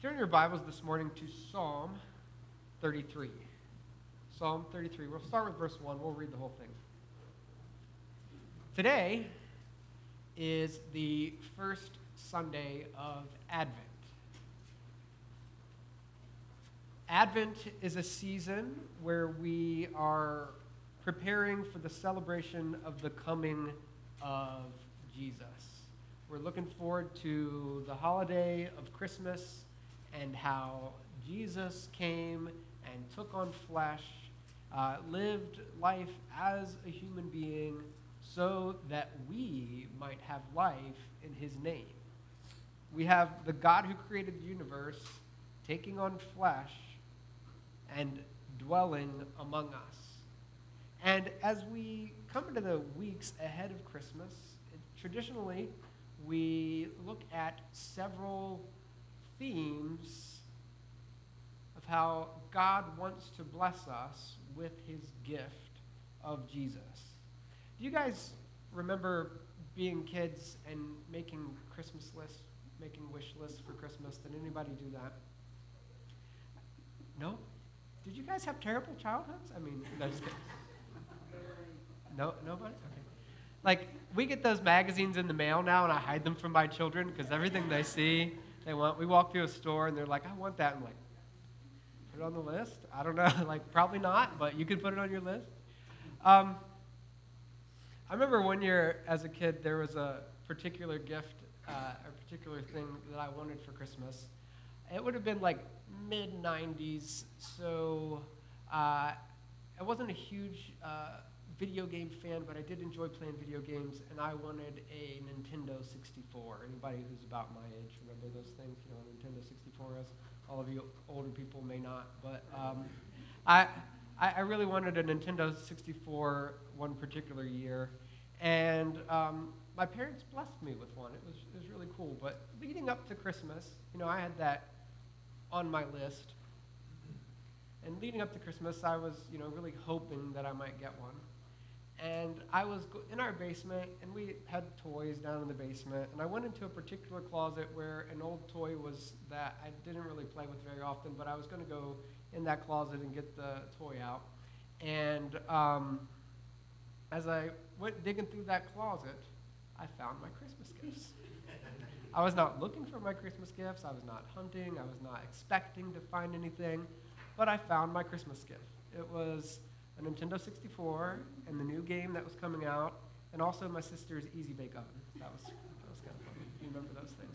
Turn your Bibles this morning to Psalm 33. Psalm 33. We'll start with verse 1. We'll read the whole thing. Today is the first Sunday of Advent. Advent is a season where we are preparing for the celebration of the coming of Jesus. We're looking forward to the holiday of Christmas and how Jesus came and took on flesh, lived life as a human being so that we might have life in his name. We have the God who created the universe taking on flesh and dwelling among us. And as we come into the weeks ahead of Christmas, traditionally we look at several themes of how God wants to bless us with his gift of Jesus. Do you guys remember being kids and making Christmas lists, making wish lists for Christmas? Did anybody do that? No? Did you guys have terrible childhoods? I mean, no, just kidding. No, nobody? Okay. Like, we get those magazines in the mail now, and I hide them from my children because everything they see, they want. We walk through a store, and they're like, I want that. I'm like, put it on the list? I don't know. Like, probably not, but you can put it on your list. I remember one year as a kid, there was a particular gift, a particular thing that I wanted for Christmas. It would have been like mid-90s, so I wasn't a huge video game fan, but I did enjoy playing video games, and I wanted a Nintendo 64. Anybody who's about my age remember those things? You know what a Nintendo 64 is? All of you older people may not, but I really wanted a Nintendo 64 one particular year, and my parents blessed me with one. It was really cool, but leading up to Christmas, I had that on my list, and leading up to Christmas, I was, really hoping that I might get one. And I was in our basement, and we had toys down in the basement, and I went into a particular closet where an old toy was that I didn't really play with very often, but I was going to go in that closet and get the toy out. And as I went digging through that closet, I found my Christmas gifts. I was not looking for my Christmas gifts. I was not hunting. I was not expecting to find anything, but I found my Christmas gift. It was a Nintendo 64 and the new game that was coming out, and also my sister's Easy Bake Oven. That was kind of fun. You remember those things?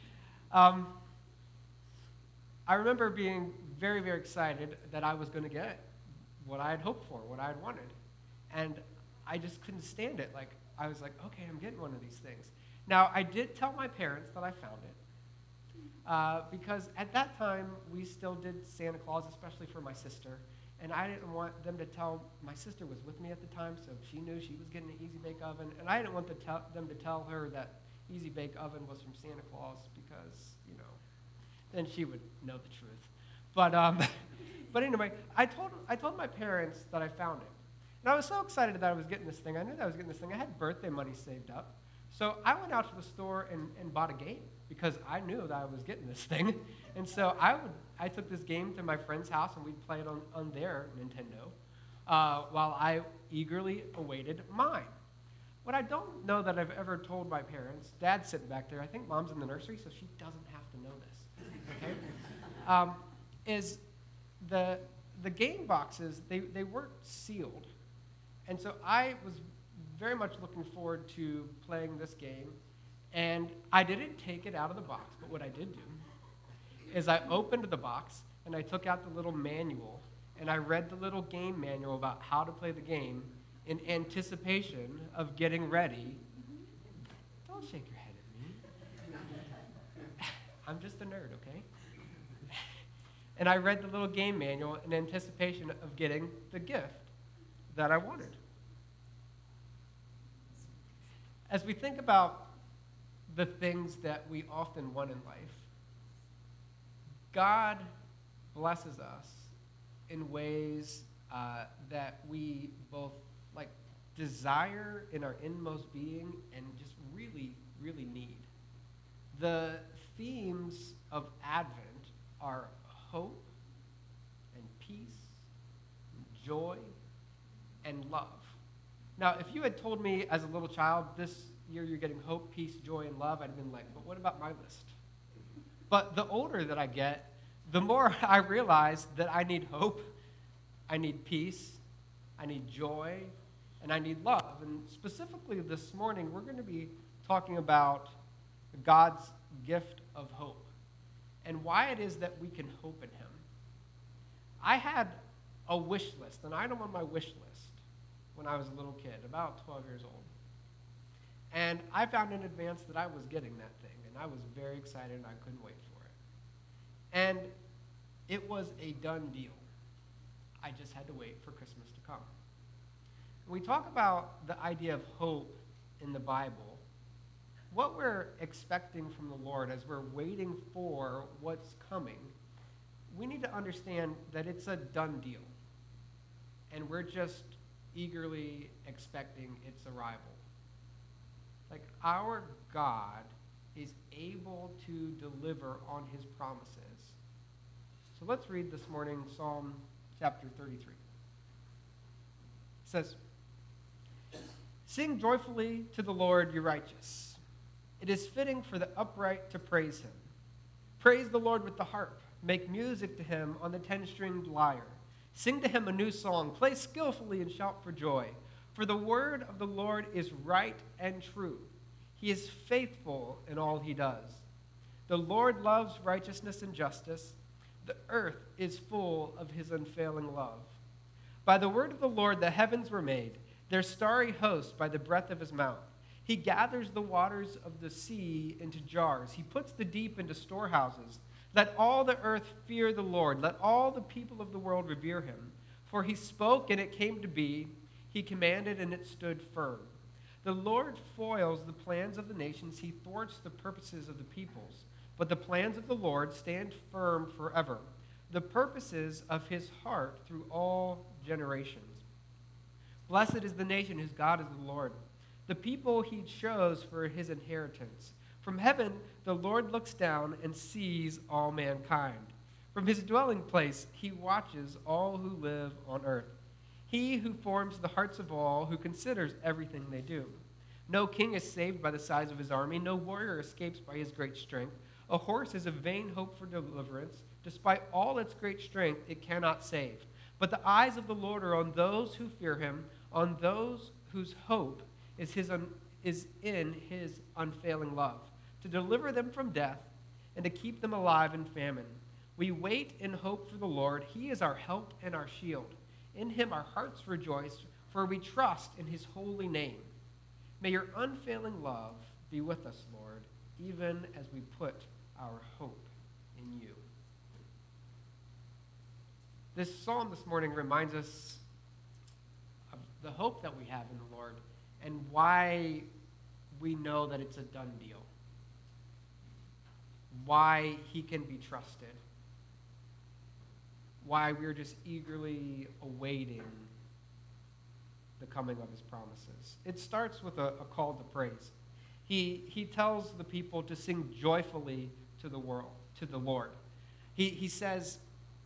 I remember being very, very excited that I was going to get what I had hoped for, what I had wanted, and I just couldn't stand it. Like, I was like, okay, I'm getting one of these things. Now, I did tell my parents that I found it, because at that time, we still did Santa Claus, especially for my sister, and I didn't want them to tell, my sister was with me at the time, so she knew she was getting an Easy Bake Oven, and I didn't want them to tell her that Easy Bake Oven was from Santa Claus, because, then she would know the truth. But anyway, I told my parents that I found it, and I was so excited that I was getting this thing. I knew that I was getting this thing. I had birthday money saved up. So I went out to the store and bought a game because I knew that I was getting this thing. And so I took this game to my friend's house, and we'd play it on their Nintendo while I eagerly awaited mine. What I don't know that I've ever told my parents, Dad's sitting back there, I think Mom's in the nursery, so she doesn't have to know this, okay, is the game boxes, they weren't sealed. And so I was very much looking forward to playing this game, and I didn't take it out of the box, but what I did do is I opened the box, and I took out the little manual, and I read the little game manual about how to play the game in anticipation of getting ready. Don't shake your head at me. I'm just a nerd, okay? And I read the little game manual in anticipation of getting the gift that I wanted. As we think about the things that we often want in life, God blesses us in ways that we both desire in our inmost being and just really, really need. The themes of Advent are hope and peace and joy and love. Now, if you had told me as a little child, this year you're getting hope, peace, joy, and love, I'd have been like, but what about my list? But the older that I get, the more I realize that I need hope, I need peace, I need joy, and I need love. And specifically this morning, we're going to be talking about God's gift of hope and why it is that we can hope in him. I had a wish list, an item on my wish list when I was a little kid, about 12 years old. And I found in advance that I was getting that thing, and I was very excited, and I couldn't wait for it. And it was a done deal. I just had to wait for Christmas to come. When we talk about the idea of hope in the Bible, what we're expecting from the Lord as we're waiting for what's coming, we need to understand that it's a done deal. And we're just eagerly expecting its arrival. Like, our God is able to deliver on his promises. So let's read this morning Psalm chapter 33. It says, "Sing joyfully to the Lord, you righteous. It is fitting for the upright to praise him. Praise the Lord with the harp. Make music to him on the 10-stringed lyre. Sing to him a new song. Play skillfully and shout for joy. For the word of the Lord is right and true. He is faithful in all he does. The Lord loves righteousness and justice. The earth is full of his unfailing love. By the word of the Lord the heavens were made, their starry host by the breath of his mouth. He gathers the waters of the sea into jars. He puts the deep into storehouses. Let all the earth fear the Lord. Let all the people of the world revere him. For he spoke, and it came to be. He commanded, and it stood firm. The Lord foils the plans of the nations. He thwarts the purposes of the peoples. But the plans of the Lord stand firm forever, the purposes of his heart through all generations. Blessed is the nation whose God is the Lord, the people he chose for his inheritance. From heaven the Lord looks down and sees all mankind. From his dwelling place he watches all who live on earth. He who forms the hearts of all, who considers everything they do. No king is saved by the size of his army. No warrior escapes by his great strength. A horse is a vain hope for deliverance. Despite all its great strength, it cannot save. But the eyes of the Lord are on those who fear him, on those whose hope is in his unfailing love, to deliver them from death and to keep them alive in famine. We wait in hope for the Lord. He is our help and our shield. In him our hearts rejoice, for we trust in his holy name. May your unfailing love be with us, Lord, even as we put our hope in you. This psalm this morning reminds us of the hope that we have in the Lord and why we know that it's a done deal. Why he can be trusted. Why we're just eagerly awaiting the coming of his promises. It starts with a call to praise. He tells the people to sing joyfully to the world, to the Lord. He says,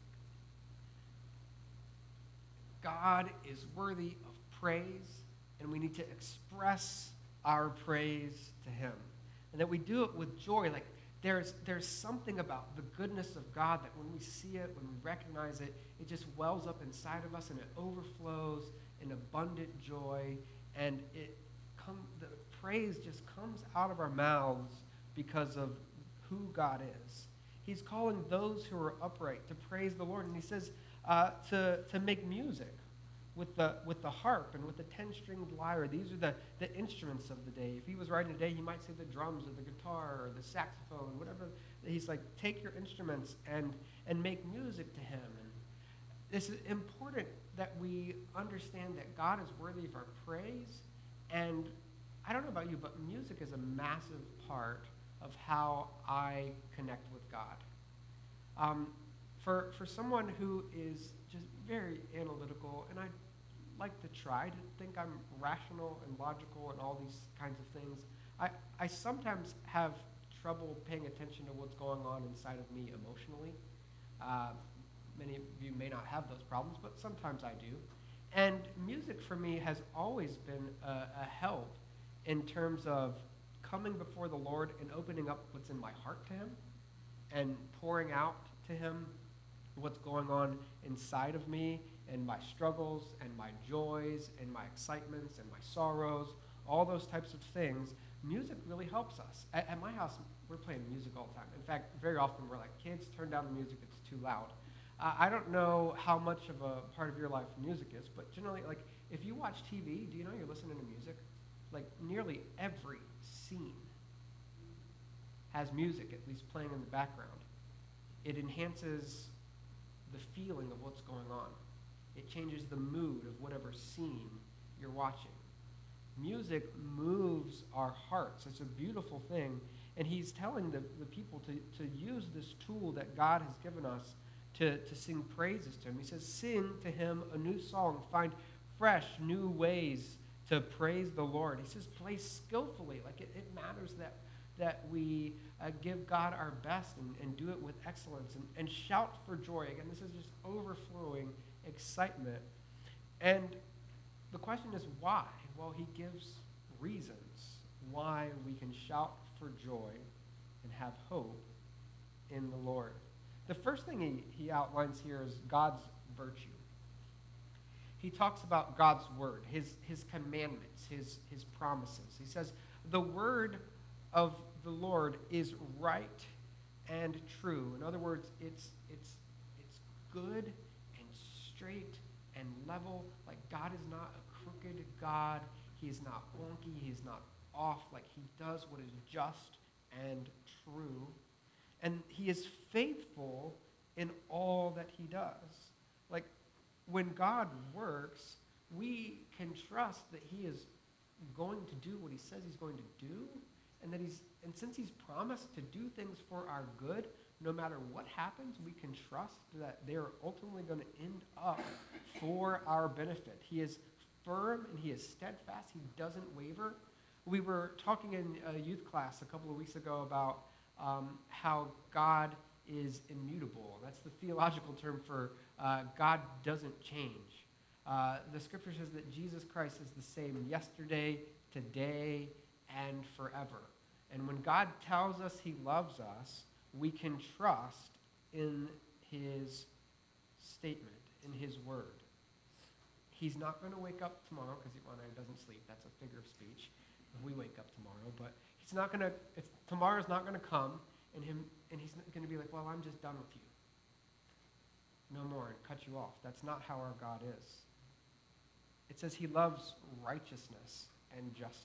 God is worthy of praise, and we need to express our praise to him. And that we do it with joy. Like there's something about the goodness of God that when we see it, when we recognize it, it just wells up inside of us and it overflows in abundant joy, and the praise just comes out of our mouths because of who God is. He's calling those who are upright to praise the Lord, and he says to make music with the harp and with the 10-stringed lyre. These are the instruments of the day. If he was writing today, he might say the drums or the guitar or the saxophone, whatever. He's like, take your instruments and make music to him. And this is important that we understand that God is worthy of our praise. And I don't know about you, but music is a massive part of how I connect with God. For someone who is just very analytical, and I like to try to think I'm rational and logical and all these kinds of things, I sometimes have trouble paying attention to what's going on inside of me emotionally. Uh, Many of you may not have those problems, but sometimes I do. And music for me has always been a help in terms of coming before the Lord and opening up what's in my heart to him and pouring out to him what's going on inside of me and my struggles and my joys and my excitements and my sorrows, all those types of things. Music really helps us. At my house, we're playing music all the time. In fact, very often we're like, kids, turn down the music, it's too loud. I don't know how much of a part of your life music is, but generally, like, if you watch TV, do you know you're listening to music? Like, nearly every scene has music, at least playing in the background. It enhances the feeling of what's going on. It changes the mood of whatever scene you're watching. Music moves our hearts. It's a beautiful thing. And he's telling the people to use this tool that God has given us to sing praises to him. He says, sing to him a new song. Find fresh, new ways to praise the Lord. He says, play skillfully. Like it matters that we give God our best and do it with excellence and shout for joy. Again, this is just overflowing excitement. And the question is why? Well, he gives reasons why we can shout for joy and have hope in the Lord. The first thing he outlines here is God's virtue. He talks about God's word, his commandments, his promises. He says, the word of the Lord is right and true. In other words, it's good and straight and level. Like God is not a crooked God. He is not wonky. He is not off. Like he does what is just and true. And he is faithful in all that he does. Like when God works, we can trust that he is going to do what he says he's going to do, and since he's promised to do things for our good, no matter what happens, we can trust that they're ultimately going to end up for our benefit. He is firm and he is steadfast. He doesn't waver. We were talking in a youth class a couple of weeks ago about how God is immutable. That's the theological term for God doesn't change. The scripture says that Jesus Christ is the same yesterday, today, and forever. And when God tells us he loves us, we can trust in his statement, in his word. He's not going to wake up tomorrow because he doesn't sleep. That's a figure of speech. We wake up tomorrow, but he's not going to. Tomorrow's not going to come, and he's going to be like, "Well, I'm just done with you. No more," and cut you off. That's not how our God is. It says he loves righteousness and justice.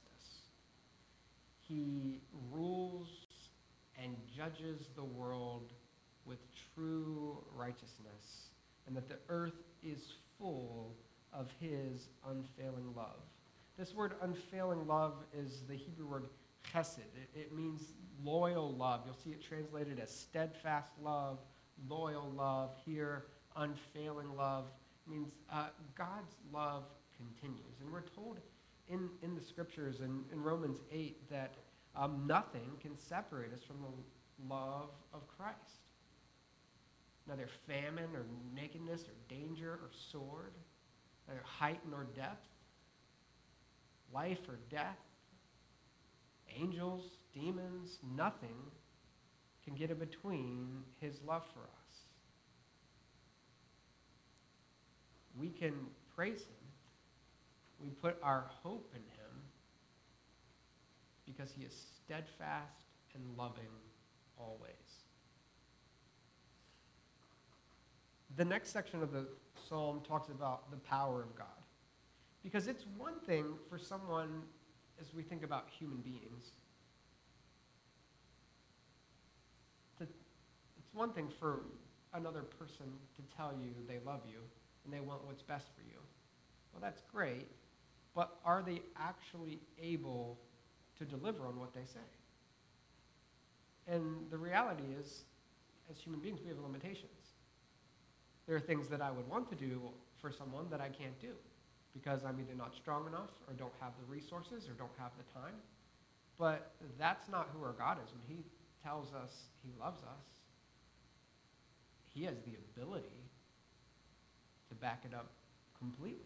He rules and judges the world with true righteousness, and that the earth is full of his unfailing love. This word unfailing love is the Hebrew word chesed. It means loyal love. You'll see it translated as steadfast love, loyal love. Here, unfailing love means God's love continues. And we're told in the scriptures, in Romans 8, that nothing can separate us from the love of Christ. Neither famine or nakedness or danger or sword, neither height nor depth, life or death, angels, demons, nothing can get in between his love for us. We can praise him. We put our hope in him because he is steadfast and loving always. The next section of the psalm talks about the power of God. Because it's one thing for someone, as we think about human beings, it's one thing for another person to tell you they love you and they want what's best for you. Well, that's great, but are they actually able to deliver on what they say? And the reality is, as human beings, we have limitations. There are things that I would want to do for someone that I can't do because I'm either not strong enough or don't have the resources or don't have the time. But that's not who our God is. When he tells us he loves us, he has the ability to back it up completely.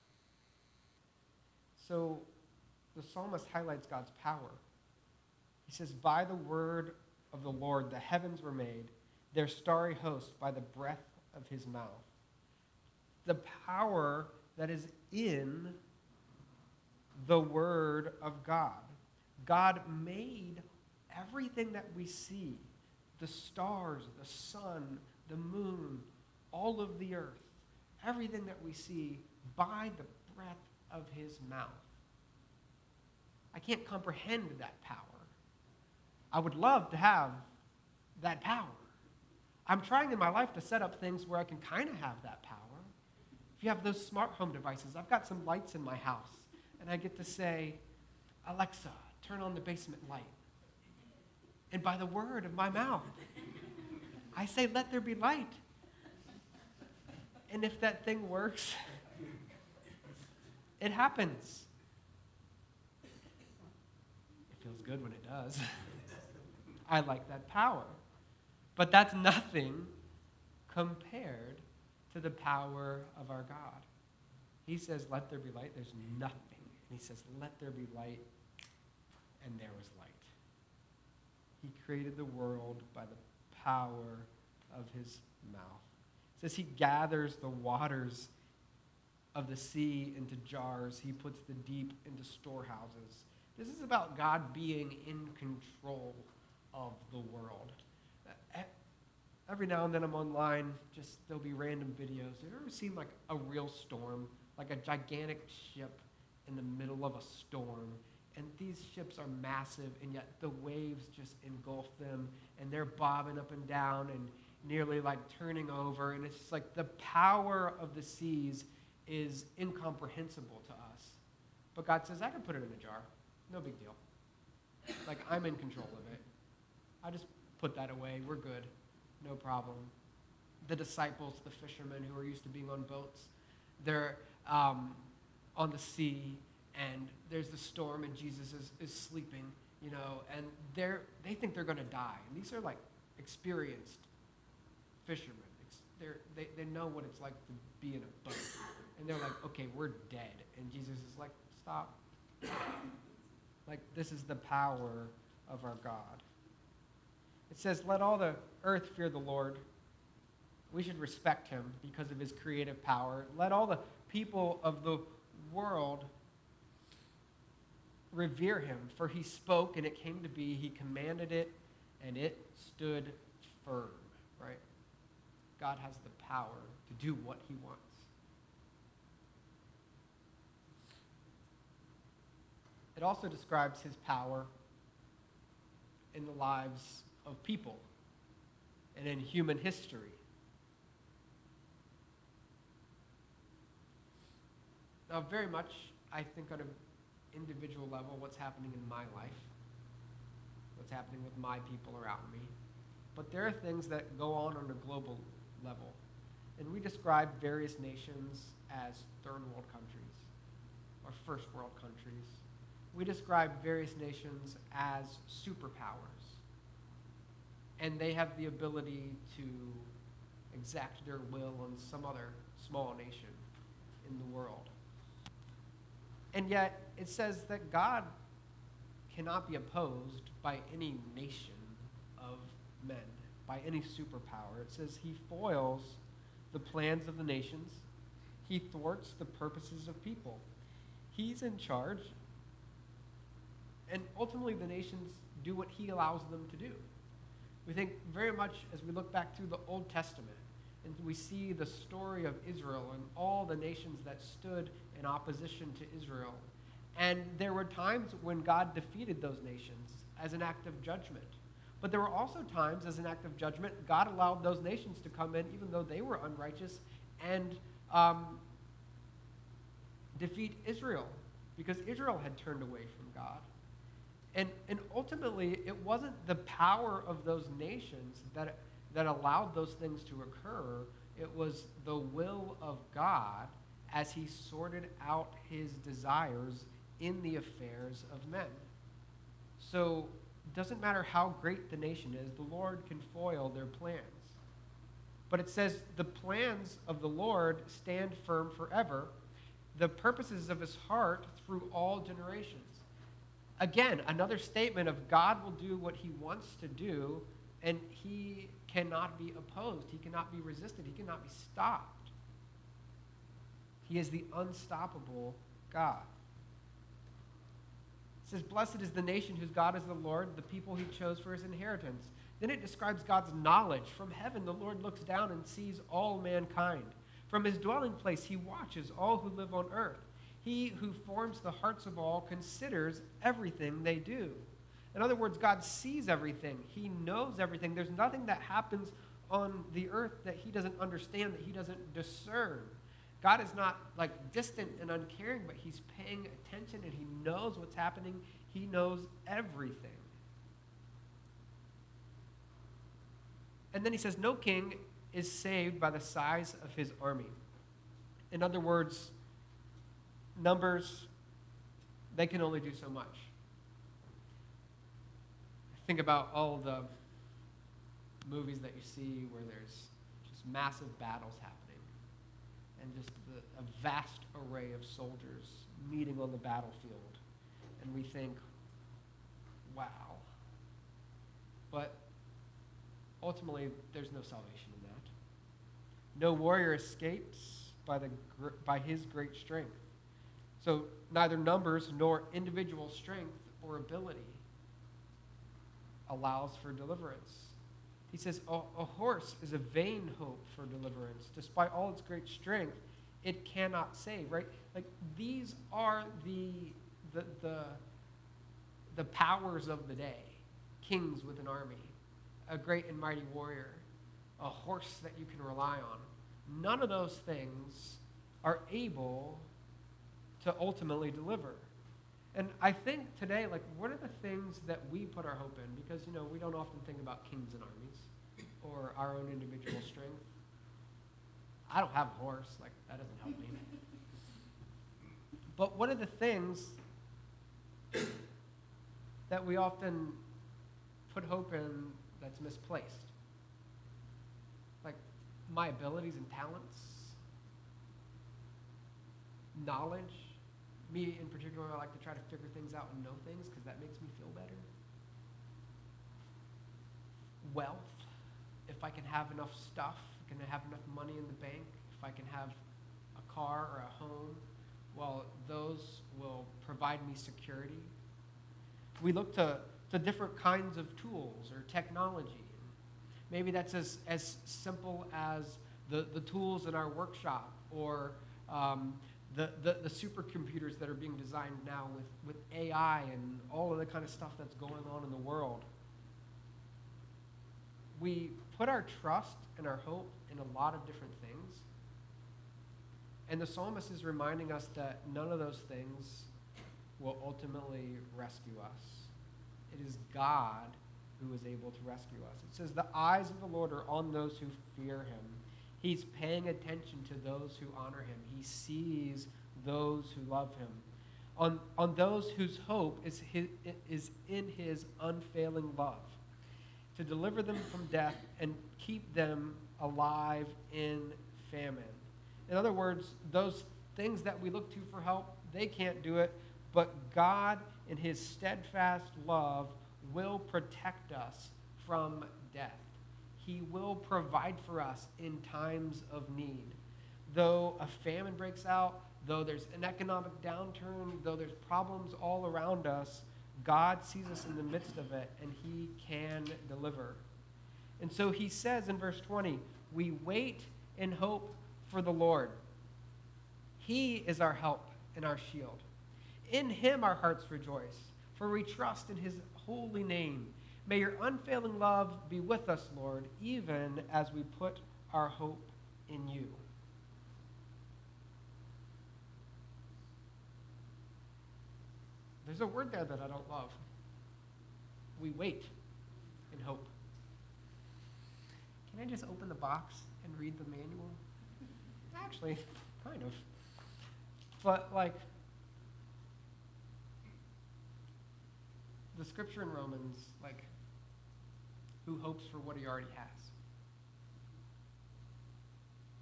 So the psalmist highlights God's power. He says, by the word of the Lord the heavens were made, their starry host by the breath of his mouth. The power that is in the word of God. God made everything that we see, the stars, the sun, the moon, all of the earth, everything that we see by the breath of his mouth. I can't comprehend that power. I would love to have that power. I'm trying in my life to set up things where I can kind of have that power. If you have those smart home devices, I've got some lights in my house, and I get to say, Alexa, turn on the basement light. And by the word of my mouth, I say, let there be light. And if that thing works, it happens. It feels good when it does. I like that power. But that's nothing compared to the power of our God. He says, let there be light. There's nothing. And he says, let there be light. And there was light. He created the world by the power of his mouth. It says he gathers the waters of the sea into jars. He puts the deep into storehouses. This is about God being in control of the world. Every now and then I'm online, there'll be random videos. Have you ever seen like a real storm? Like a gigantic ship in the middle of a storm. And these ships are massive, and yet the waves just engulf them, and they're bobbing up and down and nearly like turning over. And it's just like the power of the seas is incomprehensible to us. But God says, I can put it in a jar. No big deal. Like, I'm in control of it. I just put that away. We're good. No problem. The disciples, the fishermen who are used to being on boats, they're on the sea, and there's the storm, and Jesus is sleeping, and they think they're going to die. And these are like experienced fishermen. They know what it's like to be in a boat. And they're like, okay, we're dead. And Jesus is like, stop. Like, this is the power of our God. It says, let all the earth fear the Lord. We should respect him because of his creative power. Let all the people of the world revere him, for he spoke and it came to be. He commanded it and it stood firm, right? God has the power to do what he wants. It also describes his power in the lives of people and in human history. Now, very much, I think, on an individual level, what's happening in my life, what's happening with my people around me. But there are things that go on a global level. And we describe various nations as third world countries or first world countries. We describe various nations as superpowers. And they have the ability to exact their will on some other small nation in the world. And yet, it says that God cannot be opposed by any nation of men, by any superpower. It says he foils the plans of the nations. He thwarts the purposes of people. He's in charge. And ultimately, the nations do what he allows them to do. We think very much as we look back through the Old Testament, and we see the story of Israel and all the nations that stood in opposition to Israel. And there were times when God defeated those nations as an act of judgment. But there were also times as an act of judgment, God allowed those nations to come in, even though they were unrighteous, and defeat Israel, because Israel had turned away from God. And ultimately, it wasn't the power of those nations that allowed those things to occur. It was the will of God as he sorted out his desires in the affairs of men. So it doesn't matter how great the nation is, the Lord can foil their plans. But it says the plans of the Lord stand firm forever, the purposes of his heart through all generations. Again, another statement of God will do what he wants to do, and he cannot be opposed. He cannot be resisted. He cannot be stopped. He is the unstoppable God. It says, blessed is the nation whose God is the Lord, the people he chose for his inheritance. Then it describes God's knowledge. From heaven, the Lord looks down and sees all mankind. From his dwelling place, he watches all who live on earth. He who forms the hearts of all considers everything they do. In other words, God sees everything. He knows everything. There's nothing that happens on the earth that he doesn't understand, that he doesn't discern. God is not like distant and uncaring, but he's paying attention and he knows what's happening. He knows everything. And then he says, no king is saved by the size of his army. In other words, numbers, they can only do so much. Think about all the movies that you see where there's just massive battles happening and just a vast array of soldiers meeting on the battlefield. And we think, wow. But ultimately, there's no salvation in that. No warrior escapes by his great strength. So neither numbers nor individual strength or ability allows for deliverance. He says a horse is a vain hope for deliverance. Despite all its great strength, it cannot save, right? Like these are the powers of the day. Kings with an army, a great and mighty warrior, a horse that you can rely on. None of those things are able to ultimately deliver. And I think today, like, what are the things that we put our hope in? Because, we don't often think about kings and armies or our own individual strength. I don't have a horse. Like, that doesn't help me. But what are the things that we often put hope in that's misplaced? Like, my abilities and talents, knowledge. Me in particular, I like to try to figure things out and know things because that makes me feel better. Wealth, if I can have enough stuff, can I have enough money in the bank, if I can have a car or a home, well, those will provide me security. We look to different kinds of tools or technology. Maybe that's as simple as the tools in our workshop or the supercomputers that are being designed now with AI and all of the kind of stuff that's going on in the world. We put our trust and our hope in a lot of different things. And the psalmist is reminding us that none of those things will ultimately rescue us. It is God who is able to rescue us. It says, the eyes of the Lord are on those who fear him. He's paying attention to those who honor him. He sees those who love him. On those whose hope is in his unfailing love, to deliver them from death and keep them alive in famine. In other words, those things that we look to for help, they can't do it, but God in his steadfast love will protect us from death. He will provide for us in times of need. Though a famine breaks out, though there's an economic downturn, though there's problems all around us, God sees us in the midst of it, and he can deliver. And so he says in verse 20, we wait in hope for the Lord. He is our help and our shield. In him our hearts rejoice, for we trust in his holy name. May your unfailing love be with us, Lord, even as we put our hope in you. There's a word there that I don't love. We wait in hope. Can I just open the box and read the manual? Actually, kind of. But, the scripture in Romans, who hopes for what he already has?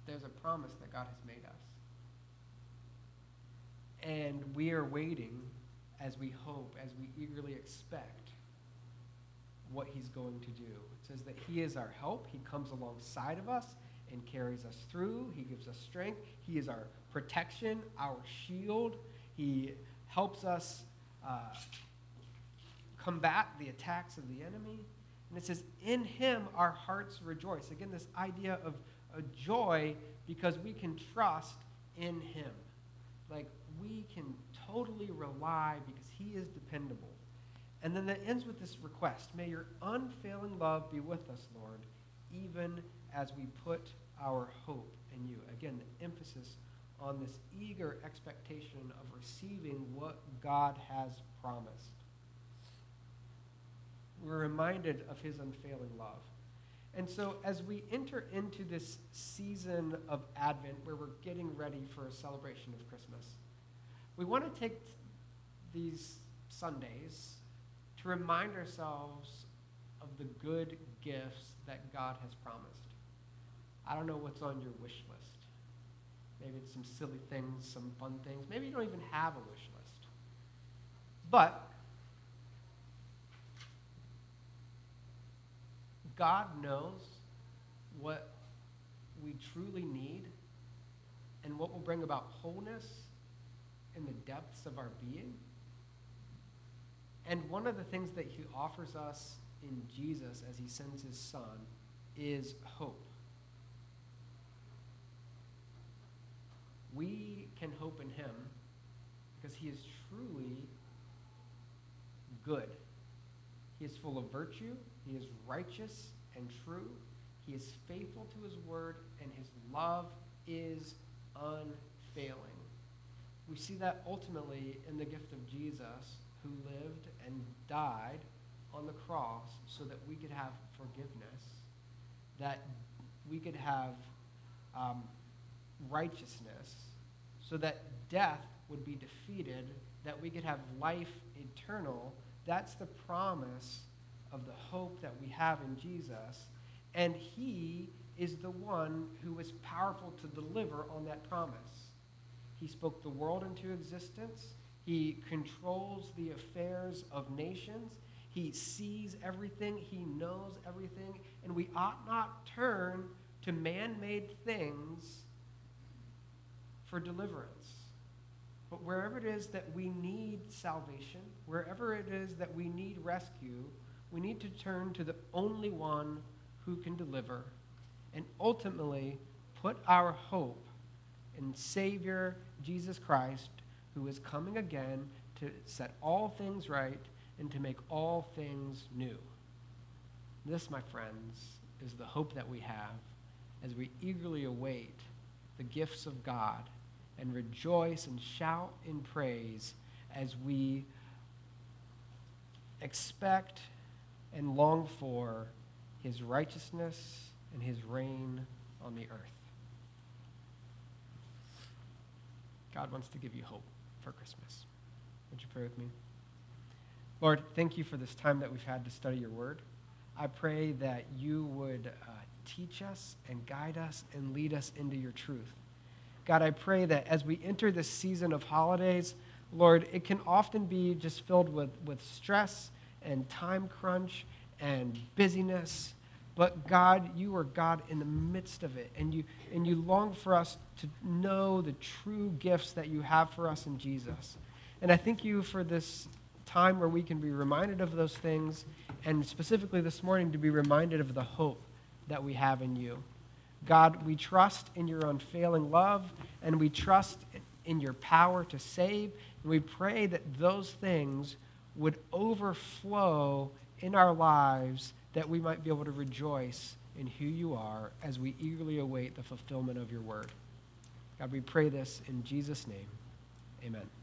there's a promise that God has made us. And we are waiting as we hope, as we eagerly expect what he's going to do. It says that he is our help. He comes alongside of us and carries us through. He gives us strength. He is our protection, our shield. He helps us combat the attacks of the enemy. And it says, in him our hearts rejoice. Again, this idea of a joy because we can trust in him. Like, we can totally rely because he is dependable. And then that ends with this request. May your unfailing love be with us, Lord, even as we put our hope in you. Again, the emphasis on this eager expectation of receiving what God has promised. We're reminded of his unfailing love. And so as we enter into this season of Advent where we're getting ready for a celebration of Christmas, we want to take these Sundays to remind ourselves of the good gifts that God has promised. I don't know what's on your wish list. Maybe it's some silly things, some fun things. Maybe you don't even have a wish list. But God knows what we truly need and what will bring about wholeness in the depths of our being. And one of the things that he offers us in Jesus as he sends his son is hope. We can hope in him because he is truly good. He is full of virtue. He is righteous and true. He is faithful to his word, and his love is unfailing. We see that ultimately in the gift of Jesus, who lived and died on the cross so that we could have forgiveness, that we could have righteousness, so that death would be defeated, that we could have life eternal. That's the promise of the hope that we have in Jesus. And he is the one who is powerful to deliver on that promise. He spoke the world into existence. He controls the affairs of nations. He sees everything. He knows everything. And we ought not turn to man-made things for deliverance. But wherever it is that we need salvation, wherever it is that we need rescue, we need to turn to the only one who can deliver and ultimately put our hope in Savior Jesus Christ, who is coming again to set all things right and to make all things new. This, my friends, is the hope that we have as we eagerly await the gifts of God and rejoice and shout in praise as we expect and long for his righteousness and his reign on the earth. God wants to give you hope for Christmas. Would you pray with me? Lord, thank you for this time that we've had to study your word. I pray that you would teach us and guide us and lead us into your truth. God, I pray that as we enter this season of holidays, Lord, it can often be just filled with stress and time crunch and busyness. But God, you are God in the midst of it. And you long for us to know the true gifts that you have for us in Jesus. And I thank you for this time where we can be reminded of those things, and specifically this morning to be reminded of the hope that we have in you. God, we trust in your unfailing love, and we trust in your power to save. And we pray that those things would overflow in our lives, that we might be able to rejoice in who you are as we eagerly await the fulfillment of your word. God, we pray this in Jesus' name. Amen.